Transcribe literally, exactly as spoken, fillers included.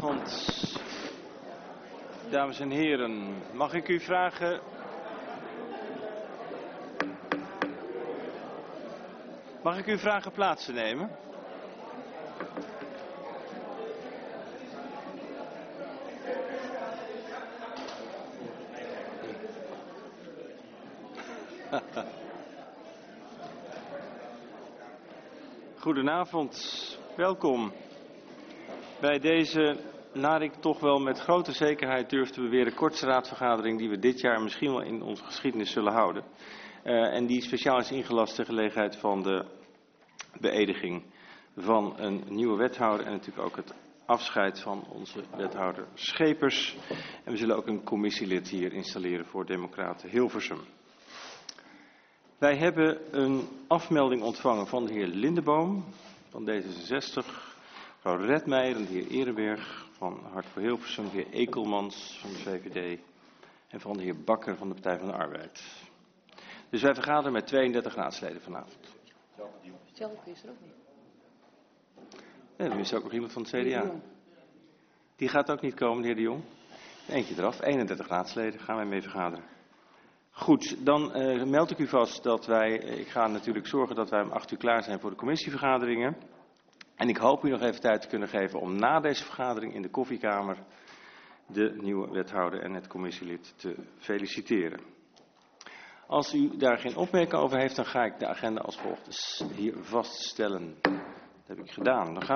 Goedenavond, dames en heren. Mag ik u vragen... Mag ik u vragen plaats te nemen? Goedenavond, welkom bij deze, naar ik toch wel met grote zekerheid durf te beweren, kortste raadsvergadering die we dit jaar misschien wel in onze geschiedenis zullen houden. Uh, en die speciaal is ingelast ter gelegenheid van de beëdiging van een nieuwe wethouder en natuurlijk ook het afscheid van onze wethouder Schepers. En we zullen ook een commissielid hier installeren voor Democraten Hilversum. Wij hebben een afmelding ontvangen van de heer Lindeboom van D zesenzestig, mevrouw Redmeijer en de heer Erenberg van Hart voor Hilversum, de heer Ekelmans van de V V D en van de heer Bakker van de Partij van de Arbeid. Dus wij vergaderen met tweeëndertig raadsleden vanavond. Tjelke is er ook niet. Nee, er is ook nog iemand van het C D A. Die gaat ook niet komen, de heer De Jong. Eentje eraf, eenendertig raadsleden gaan wij mee vergaderen. Goed, dan uh, meld ik u vast dat wij, uh, ik ga natuurlijk zorgen dat wij om acht uur klaar zijn voor de commissievergaderingen. En ik hoop u nog even tijd te kunnen geven om na deze vergadering in de koffiekamer de nieuwe wethouder en het commissielid te feliciteren. Als u daar geen opmerking over heeft, dan ga ik de agenda als volgt hier vaststellen. Dat heb ik gedaan. Dan gaan